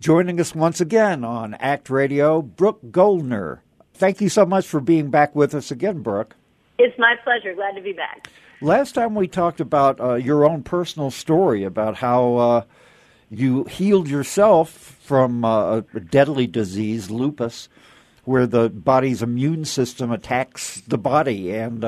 joining us once again on ACT Radio, Brooke Goldner. Thank you so much for being back with us again, Brooke. It's my pleasure. Glad to be back. Last time we talked about your own personal story about how you healed yourself from a deadly disease, lupus, where the body's immune system attacks the body. And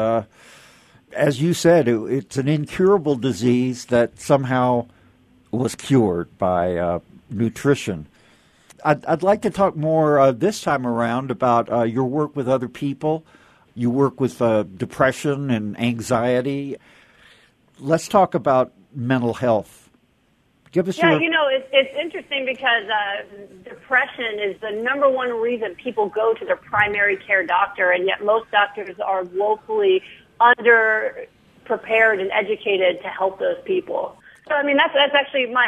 as you said, it's an incurable disease that somehow was cured by nutrition. I'd like to talk more this time around about your work with other people. You work with depression and anxiety. Let's talk about mental health. Give us your... it's interesting because depression is the number one reason people go to their primary care doctor, and yet most doctors are woefully under-prepared and educated to help those people. So, I mean, that's actually my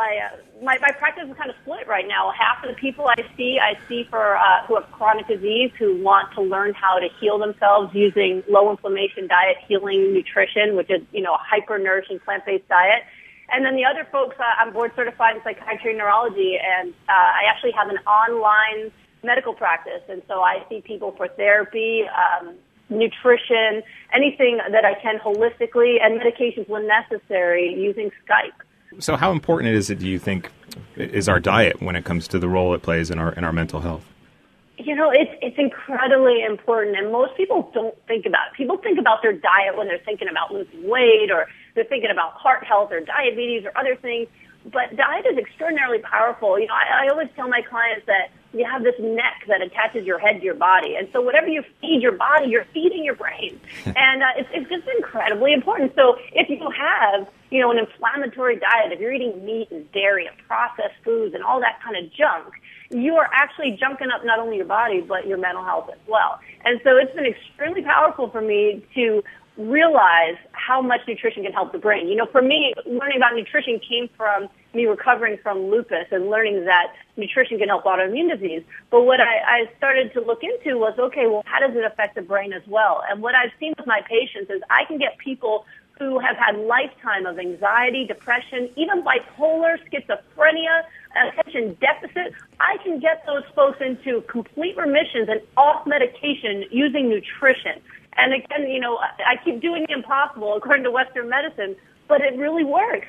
practice is kind of split right now. Half of the people I see for who have chronic disease who want to learn how to heal themselves using low inflammation diet, healing nutrition, which is, a hyper-nourishing plant-based diet. And then the other folks, I'm board certified in psychiatry and neurology, and I actually have an online medical practice. And so I see people for therapy, nutrition, anything that I can holistically, and medications when necessary using Skype. So how important is it, do you think, is our diet when it comes to the role it plays in our mental health? It's incredibly important, and most people don't think about it. People think about their diet when they're thinking about losing weight, or they're thinking about heart health or diabetes or other things. But diet is extraordinarily powerful. I always tell my clients that you have this neck that attaches your head to your body. And so whatever you feed your body, you're feeding your brain. And it's just incredibly important. So if you have, an inflammatory diet, if you're eating meat and dairy and processed foods and all that kind of junk, you are actually junking up not only your body, but your mental health as well. And so it's been extremely powerful for me to realize how much nutrition can help the brain. For me, learning about nutrition came from me recovering from lupus and learning that nutrition can help autoimmune disease. But what I started to look into was, okay, well, how does it affect the brain as well? And what I've seen with my patients is I can get people who have had lifetime of anxiety, depression, even bipolar, schizophrenia, attention deficit. I can get those folks into complete remissions and off medication using nutrition. And again, I keep doing the impossible according to Western medicine, but it really works.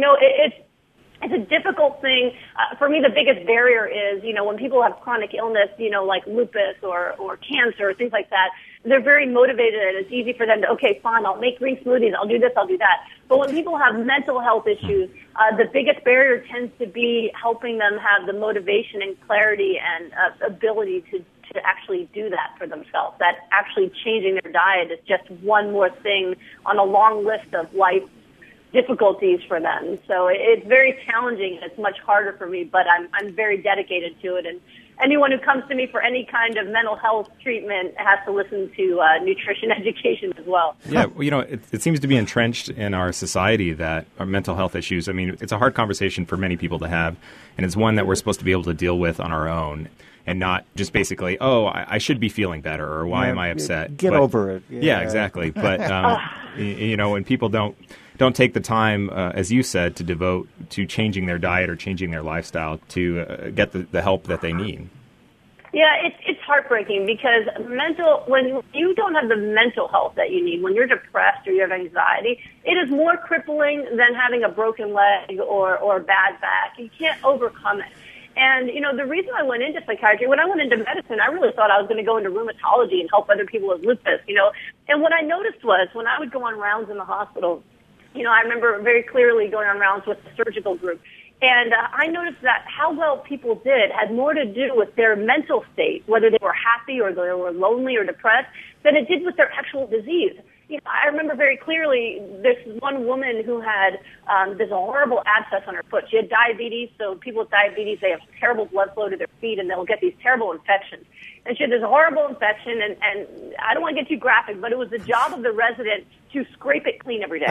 It's a difficult thing. For me, the biggest barrier is, when people have chronic illness, like lupus or cancer, things like that, they're very motivated and it's easy for them to, okay, fine, I'll make green smoothies, I'll do this, I'll do that. But when people have mental health issues, the biggest barrier tends to be helping them have the motivation and clarity and ability to actually do that for themselves. That actually changing their diet is just one more thing on a long list of life difficulties for them. So it's very challenging and it's much harder for me, but I'm very dedicated to it. And anyone who comes to me for any kind of mental health treatment has to listen to nutrition education as well. Yeah, it seems to be entrenched in our society that our mental health issues, it's a hard conversation for many people to have, and it's one that we're supposed to be able to deal with on our own. And not just basically, I should be feeling better, or why am I upset? Get over it. Yeah, exactly. But when people don't take the time, as you said, to devote to changing their diet or changing their lifestyle to get the help that they need. Yeah, it's heartbreaking because when you don't have the mental health that you need, when you're depressed or you have anxiety, it is more crippling than having a broken leg or a bad back. You can't overcome it. And, the reason I went into psychiatry, when I went into medicine, I really thought I was going to go into rheumatology and help other people with lupus, And what I noticed was when I would go on rounds in the hospital, I remember very clearly going on rounds with the surgical group. And I noticed that how well people did had more to do with their mental state, whether they were happy or they were lonely or depressed, than it did with their actual disease. I remember very clearly this one woman who had this horrible abscess on her foot. She had diabetes, so people with diabetes, they have terrible blood flow to their feet, and they'll get these terrible infections. And she had this horrible infection, and I don't want to get too graphic, but it was the job of the resident to scrape it clean every day.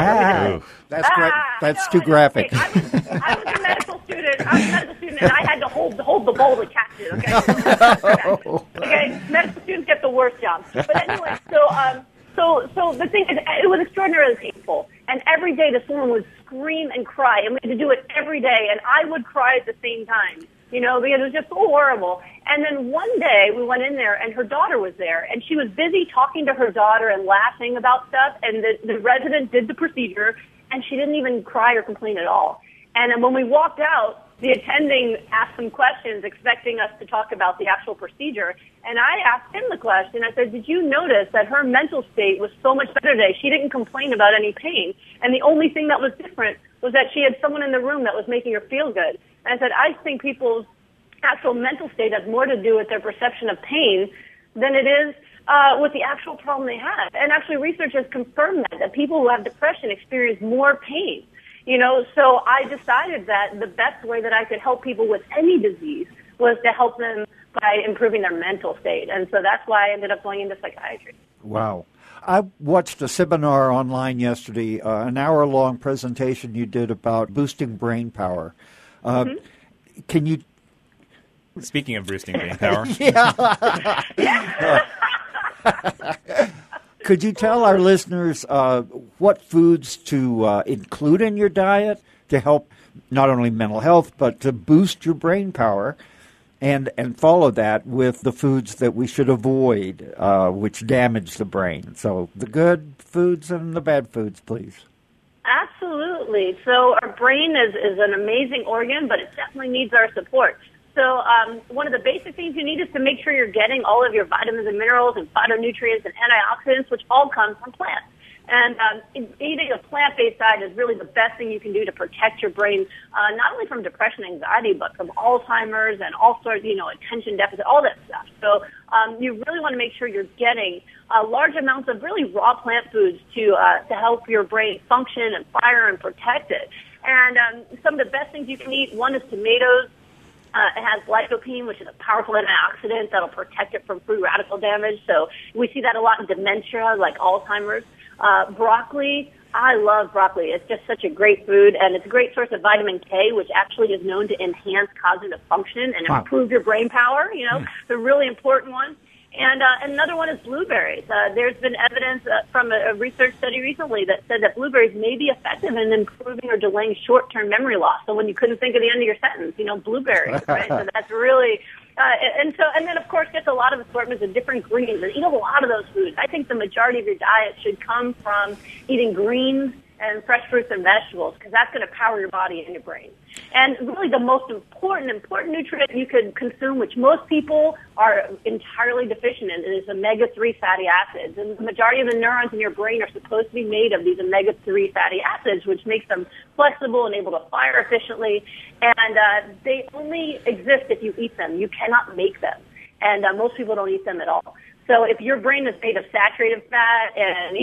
That's too graphic. I was a medical student. And I had to hold the bowl to catch it, okay? Okay, medical students get the worst jobs. But anyway, So the thing is, it was extraordinarily painful. And every day this woman would scream and cry, and we had to do it every day, and I would cry at the same time. because it was just so horrible. And then one day we went in there and her daughter was there and she was busy talking to her daughter and laughing about stuff. And the resident did the procedure and she didn't even cry or complain at all. And then when we walked out, the attending asked some questions expecting us to talk about the actual procedure. And I asked him the question. I said, did you notice that her mental state was so much better today? She didn't complain about any pain. And the only thing that was different was that she had someone in the room that was making her feel good. And I said, I think people's actual mental state has more to do with their perception of pain than it is with the actual problem they have. And actually research has confirmed that people who have depression experience more pain. So I decided that the best way that I could help people with any disease was to help them by improving their mental state. And so that's why I ended up going into psychiatry. Wow. I watched a seminar online yesterday, an hour-long presentation you did about boosting brain power. Can you... Speaking of boosting brain power. Could you tell our listeners what foods to include in your diet to help not only mental health, but to boost your brain power, and follow that with the foods that we should avoid, which damage the brain? So the good foods and the bad foods, please. Absolutely. So our brain is an amazing organ, but it definitely needs our support. So one of the basic things you need is to make sure you're getting all of your vitamins and minerals and phytonutrients and antioxidants, which all come from plants. And eating a plant-based diet is really the best thing you can do to protect your brain, not only from depression, anxiety, but from Alzheimer's and all sorts, attention deficit, all that stuff. So you really want to make sure you're getting large amounts of really raw plant foods to help your brain function and fire and protect it. And some of the best things you can eat, one is tomatoes. It has lycopene, which is a powerful antioxidant that'll protect it from free radical damage. So we see that a lot in dementia, like Alzheimer's. Broccoli, I love broccoli. It's just such a great food, and it's a great source of vitamin K, which actually is known to enhance cognitive function and improve your brain power. It's a really important one. And another one is blueberries. There's been evidence from a research study recently that said that blueberries may be effective in improving or delaying short-term memory loss. So when you couldn't think of the end of your sentence, blueberries, right? So that's really, and then of course get a lot of assortments of different greens and eat a lot of those foods. I think the majority of your diet should come from eating greens and fresh fruits and vegetables, because that's going to power your body and your brain. And really the most important nutrient you could consume, which most people are entirely deficient in, is omega-3 fatty acids. And the majority of the neurons in your brain are supposed to be made of these omega-3 fatty acids, which makes them flexible and able to fire efficiently. And they only exist if you eat them. You cannot make them. And most people don't eat them at all. So if your brain is made of saturated fat and,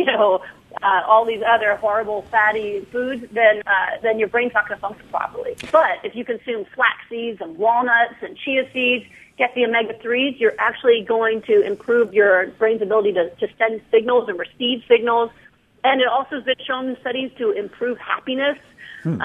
all these other horrible fatty foods, then your brain's not going to function properly. But if you consume flax seeds and walnuts and chia seeds, get the omega-3s, you're actually going to improve your brain's ability to send signals and receive signals. And it also has been shown in studies to improve happiness. It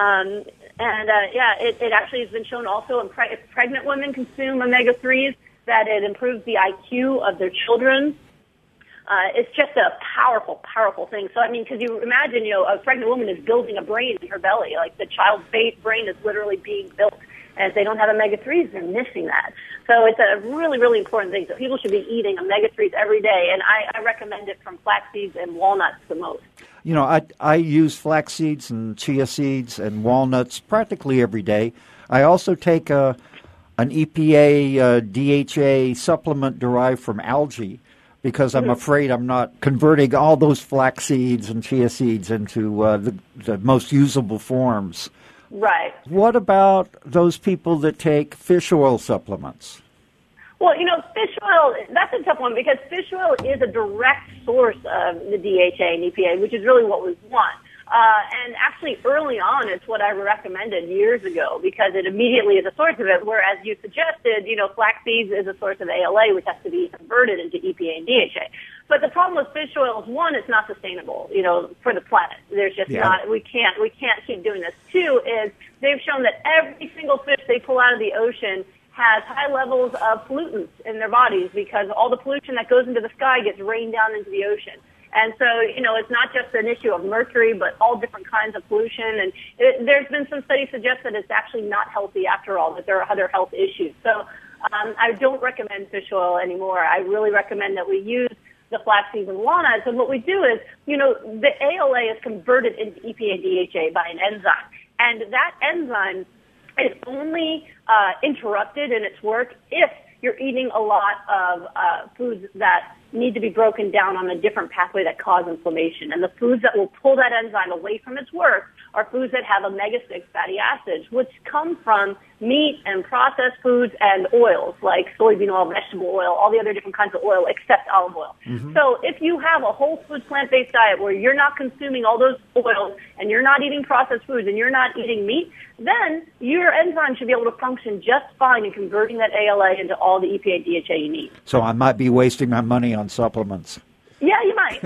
actually has been shown also if pregnant women consume omega-3s, that it improves the IQ of their children. It's just a powerful, powerful thing. So, because you imagine, a pregnant woman is building a brain in her belly. Like the child's brain is literally being built. And if they don't have omega-3s, they're missing that. So it's a really, really important thing. So people should be eating omega-3s every day. And I recommend it from flax seeds and walnuts the most. I use flax seeds and chia seeds and walnuts practically every day. I also take an EPA DHA supplement derived from algae, because I'm afraid I'm not converting all those flax seeds and chia seeds into the most usable forms. Right. What about those people that take fish oil supplements? Well, fish oil, that's a tough one, because fish oil is a direct source of the DHA and EPA, which is really what we want. And actually, early on, it's what I recommended years ago, because it immediately is a source of it, whereas you suggested, flax seeds is a source of ALA, which has to be converted into EPA and DHA. But the problem with fish oil is, one, it's not sustainable, for the planet. There's just not, we can't keep doing this. Two is they've shown that every single fish they pull out of the ocean has high levels of pollutants in their bodies, because all the pollution that goes into the sky gets rained down into the ocean. And so, it's not just an issue of mercury, but all different kinds of pollution. And there's been some studies suggest that it's actually not healthy after all, that there are other health issues. So I don't recommend fish oil anymore. I really recommend that we use the flaxseeds and walnuts. And what we do is, the ALA is converted into EPA-DHA by an enzyme. And that enzyme is only interrupted in its work if you're eating a lot of foods that need to be broken down on a different pathway that cause inflammation. And the foods that will pull that enzyme away from its work are foods that have omega-6 fatty acids, which come from meat and processed foods and oils like soybean oil, vegetable oil, all the other different kinds of oil except olive oil. Mm-hmm. So if you have a whole food plant-based diet where you're not consuming all those oils and you're not eating processed foods and you're not eating meat, then your enzyme should be able to function just fine in converting that ALA into all the EPA DHA you need. So I might be wasting my money on supplements. Yeah, you might.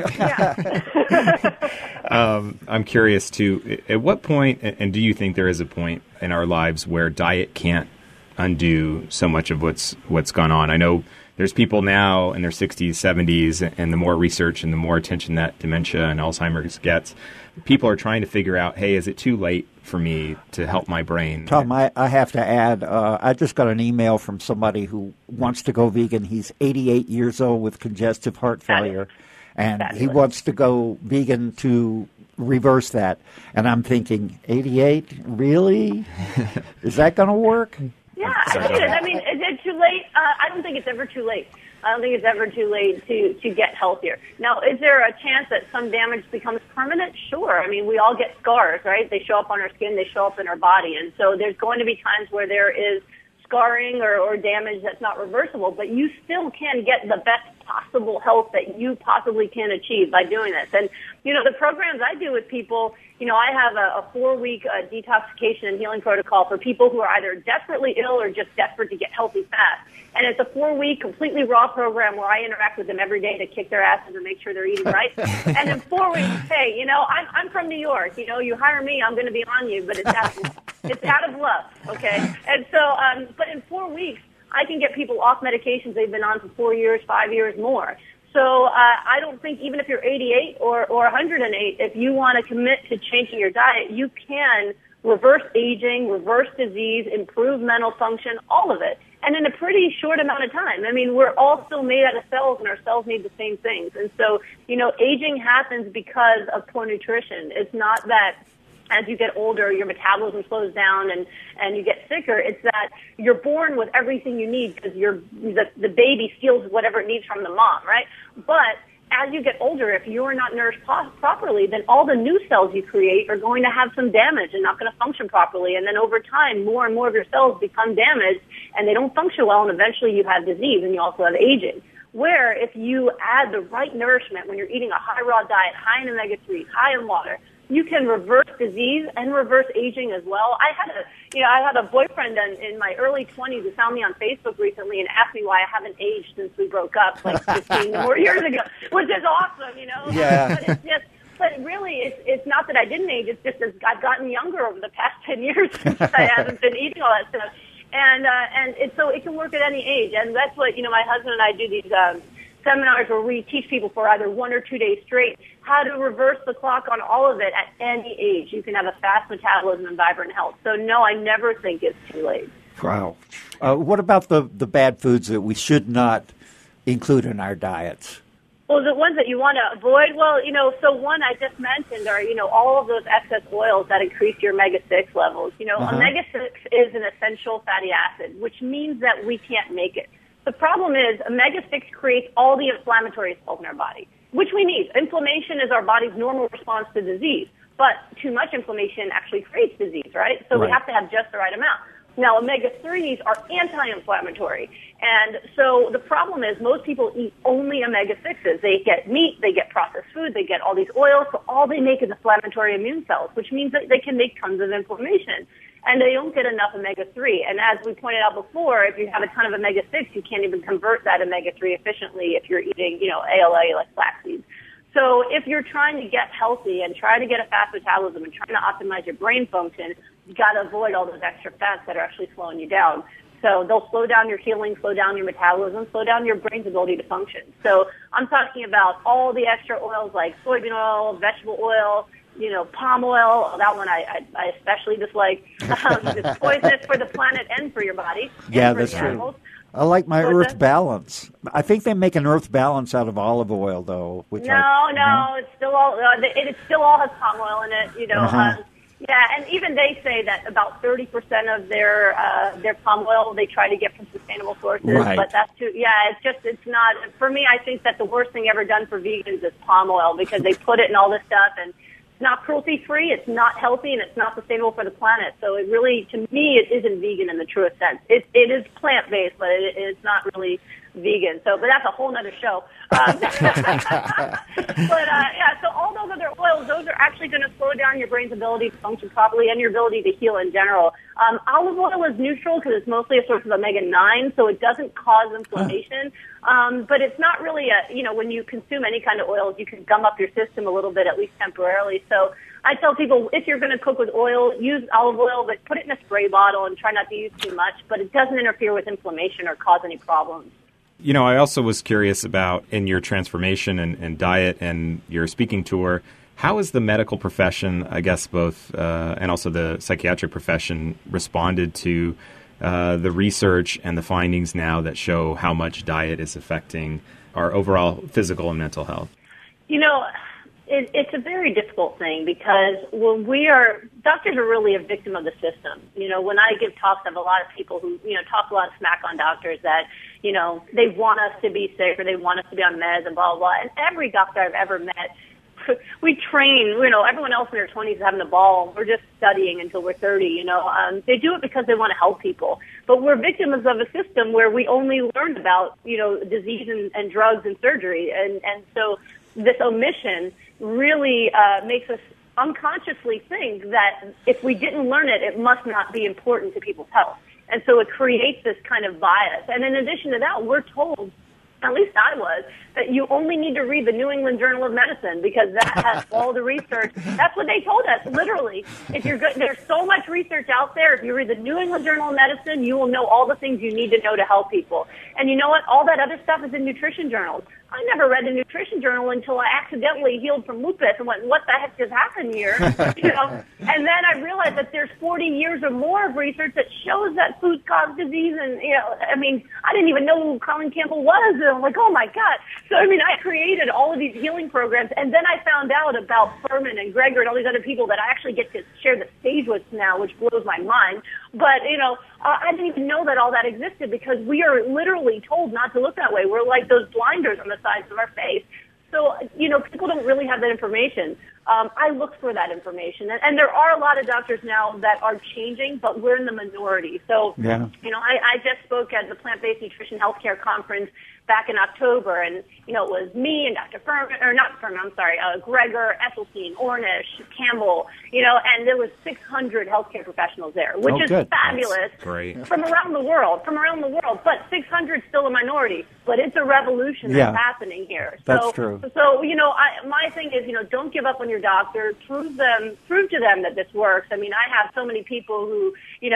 Yeah. I'm curious too. At what point, and do you think there is a point in our lives where diet can't undo so much of what's gone on? I know there's people now in their 60s, 70s, and the more research and the more attention that dementia and Alzheimer's gets, people are trying to figure out, hey, is it too late for me to help my brain? Tom, I have to add, I just got an email from somebody who wants to go vegan. He's 88 years old with congestive heart failure, and he wants to go vegan to reverse that. And I'm thinking, 88? Really? Is that going to work? Yeah, I think it is. I mean, is it too late? I don't think it's ever too late. I don't think it's ever too late to get healthier. Now, is there a chance that some damage becomes permanent? Sure. I mean, we all get scars, right? They show up on our skin, they show up in our body. And so there's going to be times where there is scarring or damage that's not reversible, but you still can get the best possible health that you possibly can achieve by doing this. And, the programs I do with people, I have a 4-week detoxification and healing protocol for people who are either desperately ill or just desperate to get healthy fast. And it's a 4-week, completely raw program where I interact with them every day to kick their asses and make sure they're eating right. And in 4 weeks, hey, I'm from New York. You hire me, I'm going to be on you, but it's out of love, okay? And so, but in 4 weeks, I can get people off medications they've been on for 4 years, 5 years more. So I don't think even if you're 88 or 108, if you want to commit to changing your diet, you can reverse aging, reverse disease, improve mental function, all of it, and in a pretty short amount of time. I mean, we're all still made out of cells, and our cells need the same things. And so, aging happens because of poor nutrition. It's not that as you get older, your metabolism slows down and you get sicker. It's that you're born with everything you need because the baby steals whatever it needs from the mom, right? But as you get older, if you're not nourished properly, then all the new cells you create are going to have some damage and not going to function properly. And then over time, more and more of your cells become damaged and they don't function well, and eventually you have disease and you also have aging. Where if you add the right nourishment when you're eating a high raw diet, high in omega-3s, high in water, you can reverse disease and reverse aging as well. I had a boyfriend in my early 20s who found me on Facebook recently and asked me why I haven't aged since we broke up like 15 more years ago, which is awesome, Yeah. But really, it's not that I didn't age. It's just that I've gotten younger over the past 10 years since I haven't been eating all that stuff. And so it can work at any age. And that's what, my husband and I do these seminars where we teach people for either 1 or 2 days straight how to reverse the clock on all of it at any age. You can have a fast metabolism and vibrant health. So, no, I never think it's too late. Wow. What about the bad foods that we should not include in our diets? Well, the ones that you want to avoid, so one I just mentioned are, all of those excess oils that increase your omega-6 levels. Omega-6 is an essential fatty acid, which means that we can't make it. The problem is omega-6 creates all the inflammatory cells in our body, which we need. Inflammation is our body's normal response to disease, but too much inflammation actually creates disease, right? So we have to have just the right amount. Now, omega-3s are anti-inflammatory, and so the problem is most people eat only omega-6s. They get meat, they get processed food, they get all these oils, so all they make is inflammatory immune cells, which means that they can make tons of inflammation. And they don't get enough omega-3. And as we pointed out before, if you have a ton of omega-6, you can't even convert that omega-3 efficiently if you're eating, ALA like flaxseeds. So if you're trying to get healthy and try to get a fast metabolism and trying to optimize your brain function, you got to avoid all those extra fats that are actually slowing you down. So they'll slow down your healing, slow down your metabolism, slow down your brain's ability to function. So I'm talking about all the extra oils like soybean oil, vegetable oil, palm oil. That one I especially dislike. It's poisonous for the planet and for your body. Yeah, that's true. I like my Earth Balance. I think they make an Earth Balance out of olive oil, though. No, it's still all it still all has palm oil in it. Yeah, and even they say that about 30% of their palm oil they try to get from sustainable sources. Right. But that's too. Yeah, it's not. For me, I think that the worst thing ever done for vegans is palm oil because they put it in all this stuff and it's not cruelty-free, it's not healthy, and it's not sustainable for the planet. So it really, to me, it isn't vegan in the truest sense. It is plant-based, but it's not really vegan. So, but that's a whole nother show. So all those other oils, those are actually going to slow down your brain's ability to function properly and your ability to heal in general. Olive oil is neutral because it's mostly a source of omega-9, so it doesn't cause inflammation. But it's not really when you consume any kind of oils, you can gum up your system a little bit, at least temporarily. So I tell people, if you're going to cook with oil, use olive oil, but put it in a spray bottle and try not to use too much, but it doesn't interfere with inflammation or cause any problems. I also was curious about, in your transformation and diet and your speaking tour, how has the medical profession, I guess both, and also the psychiatric profession, responded to the research and the findings now that show how much diet is affecting our overall physical and mental health? It's a very difficult thing because when doctors are really a victim of the system. When I give talks, I have a lot of people who, talk a lot of smack on doctors that, they want us to be sick or they want us to be on meds and blah, blah, blah. And every doctor I've ever met, we train, everyone else in their 20s is having the ball. We're just studying until we're 30, They do it because they want to help people. But we're victims of a system where we only learn about, disease and drugs and surgery. And so this omission really makes us unconsciously think that if we didn't learn it, it must not be important to people's health. And so it creates this kind of bias. And in addition to that, we're told, at least I was, that you only need to read the New England Journal of Medicine because that has all the research. That's what they told us, literally. If you're good, there's so much research out there. If you read the New England Journal of Medicine, you will know all the things you need to know to help people. And you know what? All that other stuff is in nutrition journals. I never read a nutrition journal until I accidentally healed from lupus and went, what the heck just happened here? And then I realized that there's 40 years or more of research that shows that foods cause disease. And, I didn't even know who Colin Campbell was. And I'm like, oh my God. So, I created all of these healing programs. And then I found out about Furman and Greger and all these other people that I actually get to share the stage with now, which blows my mind. But, I didn't even know that all that existed because we are literally told not to look that way. We're like those blinders on the sides of our face. So, people don't really have that information. I look for that information. And there are a lot of doctors now that are changing, but we're in the minority. So, yeah. I just spoke at the Plant-Based Nutrition Healthcare Conference back in October, and, it was me and Dr. Furman, or not Furman, I'm sorry, Greger, Esselstyn, Ornish, Campbell, and there was 600 healthcare professionals there, which is good. fabulous. That's great. From around the world, but 600 still a minority. But it's a revolution that's happening here. That's true. So, my thing is, don't give up on your doctor. Prove to them that this works. I have so many people who,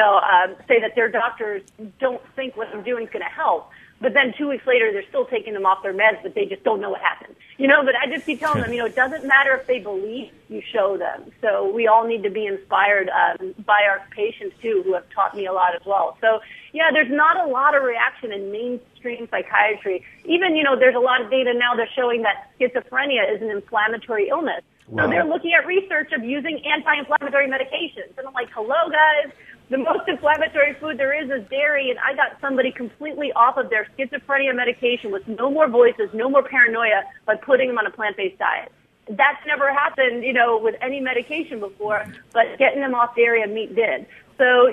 say that their doctors don't think what I'm doing is going to help. But then 2 weeks later, they're still taking them off their meds, but they just don't know what happened. But I just keep telling them, it doesn't matter if they believe, you show them. So we all need to be inspired by our patients, too, who have taught me a lot as well. So, yeah, there's not a lot of reaction in mainstream psychiatry. Even, there's a lot of data now that's showing that schizophrenia is an inflammatory illness. Wow. So they're looking at research of using anti-inflammatory medications. And I'm like, hello, guys. The most inflammatory food there is dairy, and I got somebody completely off of their schizophrenia medication with no more voices, no more paranoia by putting them on a plant-based diet. That's never happened, with any medication before, but getting them off dairy and meat did. So,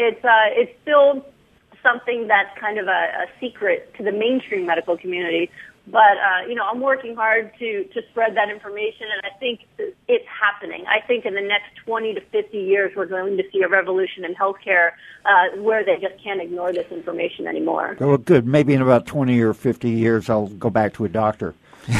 it's still something that's kind of a secret to the mainstream medical community. But, I'm working hard to spread that information, and I think it's happening. I think in the next 20 to 50 years, we're going to see a revolution in healthcare where they just can't ignore this information anymore. Well, good. Maybe in about 20 or 50 years, I'll go back to a doctor.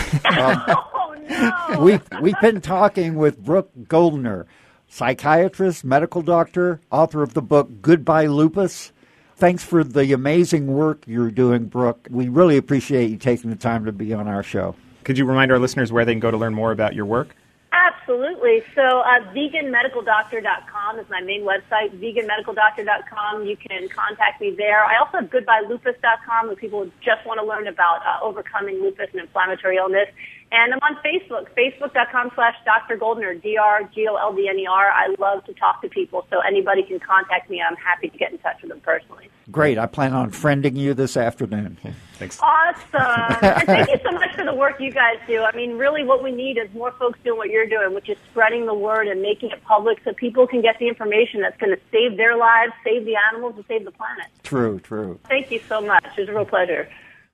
Oh, no! We've been talking with Brooke Goldner, psychiatrist, medical doctor, author of the book Goodbye Lupus. Thanks for the amazing work you're doing, Brooke. We really appreciate you taking the time to be on our show. Could you remind our listeners where they can go to learn more about your work? Absolutely. So veganmedicaldoctor.com is my main website, veganmedicaldoctor.com. You can contact me there. I also have goodbyelupus.com if people just want to learn about overcoming lupus and inflammatory illness. And I'm on Facebook, facebook.com/Dr. Goldner, DrGoldner. I love to talk to people, so anybody can contact me. I'm happy to get in touch with them personally. Great. I plan on friending you this afternoon. Thanks. Awesome. And thank you so much for the work you guys do. I mean, really what we need is more folks doing what you're doing, which is spreading the word and making it public so people can get the information that's going to save their lives, save the animals, and save the planet. True. Thank you so much. It was a real pleasure.